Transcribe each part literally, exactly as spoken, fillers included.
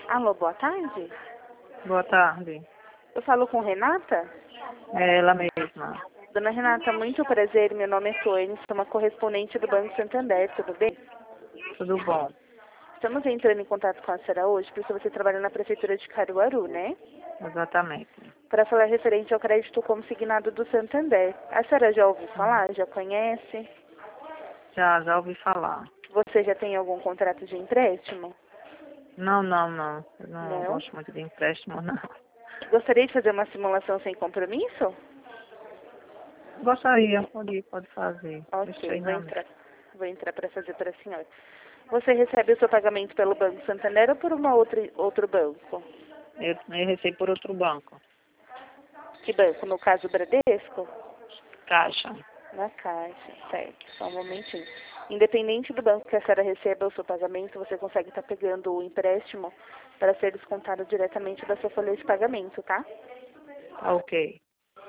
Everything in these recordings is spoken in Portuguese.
Alô, boa tarde. Boa tarde. Eu falo com Renata? É ela mesma. Dona Renata, muito prazer. Meu nome é Tônia, sou uma correspondente do Banco Santander, tudo bem? Tudo bom? Estamos entrando em contato com a senhora hoje, porque você trabalha na Prefeitura de Caruaru, né? Exatamente. Para falar referente ao crédito consignado do Santander. A senhora já ouviu falar? Já conhece? Já, já ouvi falar. Você já tem algum contrato de empréstimo? Não, não, não. Eu não Não? gosto muito de empréstimo, não. Gostaria de fazer uma simulação sem compromisso? Gostaria, pode, pode fazer. Deixa Ok, aí vou na... entrar. Vou entrar para fazer para a senhora. Você recebe o seu pagamento pelo Banco Santander ou por uma outra, outro banco? Eu, eu recebo por outro banco. Que banco? No caso, Bradesco? Caixa. Na Caixa, certo. Só um momentinho. Independente do banco que a senhora receba o seu pagamento, você consegue estar pegando o empréstimo para ser descontado diretamente da sua folha de pagamento, tá? Tá ok.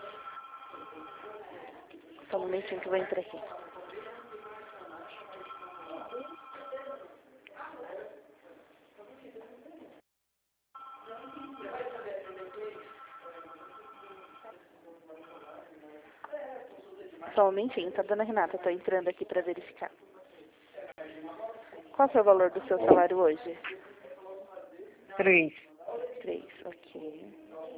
Só um momentinho que eu vou entrar aqui. Só um momentinho, tá, dona Renata? Estou entrando aqui para verificar. Qual que é o valor do seu salário hoje? Três. Três, ok.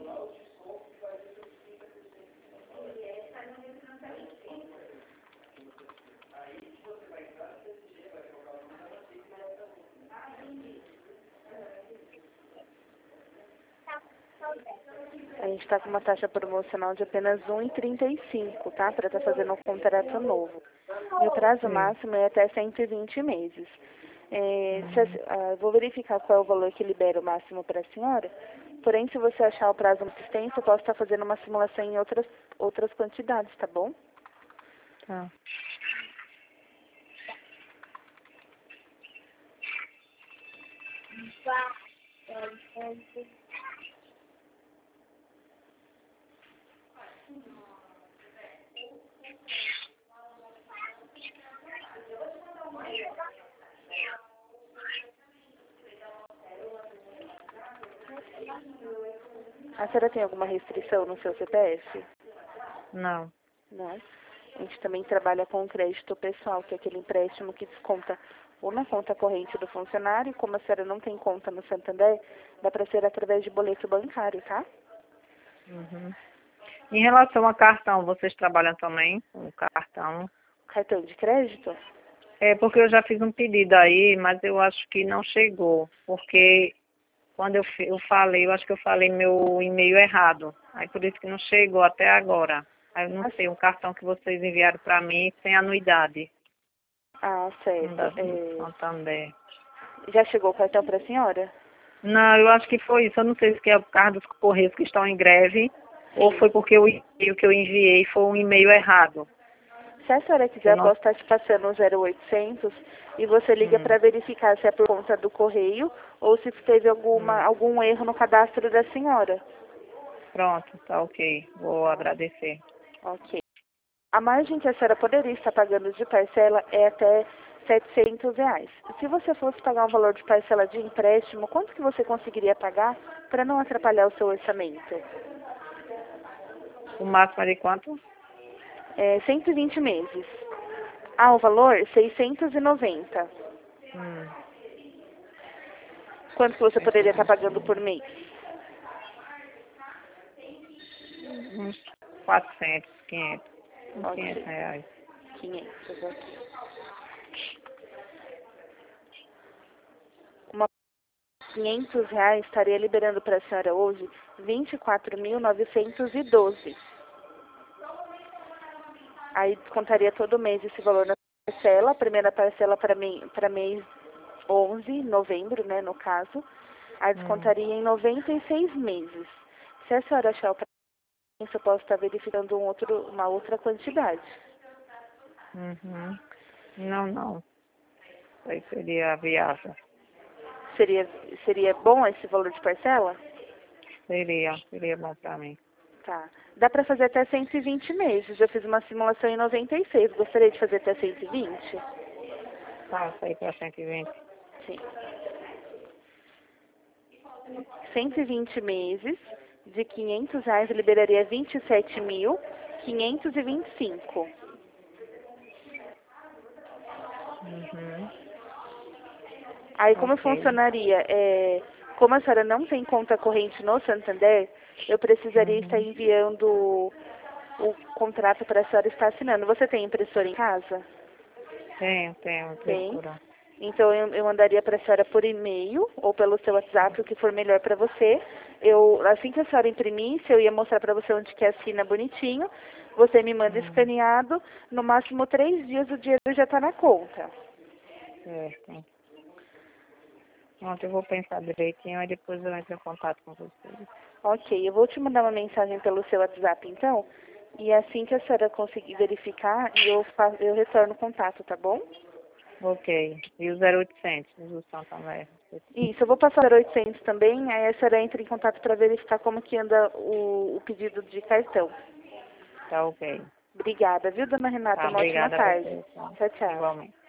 A gente está com uma taxa promocional de apenas um vírgula trinta e cinco, tá? Para estar fazendo um contrato novo. E o prazo Sim. máximo é até cento e vinte meses. É, se Uhum. a- ah, vou verificar qual é o valor que libera o máximo para a senhora. Porém, se você achar o prazo muito extenso, eu posso estar fazendo uma simulação em outras, outras quantidades, tá bom? Tá. A senhora tem alguma restrição no seu C P F? Não. Não. A gente também trabalha com o crédito pessoal, que é aquele empréstimo que desconta ou na conta corrente do funcionário, como a senhora não tem conta no Santander, dá para ser através de boleto bancário, tá? Uhum. Em relação a cartão, vocês trabalham também com cartão? Cartão de crédito? É porque eu já fiz um pedido aí, mas eu acho que não chegou, porque quando eu, fi- eu falei, eu acho que eu falei meu e-mail errado. Aí por isso que não chegou até agora. Aí eu não sei, um cartão que vocês enviaram para mim sem anuidade. Ah, Um certo. da É, Santander. já chegou o cartão para a senhora? Não, eu acho que foi isso. Eu não sei se é por causa dos correios que estão em greve ou Sim. foi porque o e-mail que eu enviei foi um e-mail errado. Se a senhora Eu quiser, eu não... posso estar te passando o zero oitocentos e você liga Hum, para verificar se é por conta do correio ou se teve alguma, hum. algum erro no cadastro da senhora. Pronto, tá ok. Vou agradecer. Ok. A margem que a senhora poderia estar pagando de parcela é até setecentos reais. Se você fosse pagar um valor de parcela de empréstimo, quanto que você conseguiria pagar para não atrapalhar o seu orçamento? O máximo é de quanto? É cento e vinte meses. Ah, o valor? seiscentos e noventa. Hum, Quanto que você cento e poderia estar vinte pagando por mil. mês? Uns quatrocentos, quinhentos. Uns quinhentos Ok. reais. quinhentos, ok. Uma quinhentos reais estaria liberando para a senhora hoje vinte e quatro mil novecentos e doze. Aí descontaria todo mês esse valor na parcela, a primeira parcela para mim, para mês onze, novembro, né, no caso. Aí Hum, descontaria em noventa e seis meses. Se a senhora achar o prazo, eu posso estar verificando um outro, uma outra quantidade. uhum. Não, não. Isso aí seria viável. Seria, seria bom esse valor de parcela? Seria, seria bom para mim. Tá. Dá para fazer até cento e vinte meses. Eu fiz uma simulação em noventa e seis. Gostaria de fazer até cento e vinte? Passa aí para cento e vinte. Sim. cento e vinte meses de quinhentos reais liberaria vinte e sete mil quinhentos e vinte e cinco. Uhum. Aí como Ok. funcionaria? É, como a senhora não tem conta corrente no Santander, eu precisaria estar Uhum. enviando o contrato para a senhora estar assinando. Você tem impressora em casa? Tenho, tenho Tem. impressora. Então eu, eu mandaria para a senhora por e-mail ou pelo seu WhatsApp, o que for melhor para você. Eu, assim que a senhora imprimisse, eu ia mostrar para você onde que assina bonitinho. Você me manda Hum, escaneado. No máximo três dias o dinheiro já está na conta. certo. Ontem eu vou pensar direitinho, aí depois eu entro em contato com vocês. Ok, eu vou te mandar uma mensagem pelo seu WhatsApp então. E assim que a senhora conseguir verificar, eu, faço, eu retorno o contato, tá bom? Ok. E o zero oitocentos do Santander? Isso, eu vou passar o oitocentos também, aí a senhora entra em contato para verificar como que anda o, o pedido de cartão. Tá ok. Obrigada, viu, dona Renata? Tá, Uma ótima obrigada a tarde. você. Tá. Tchau, tchau. Igualmente.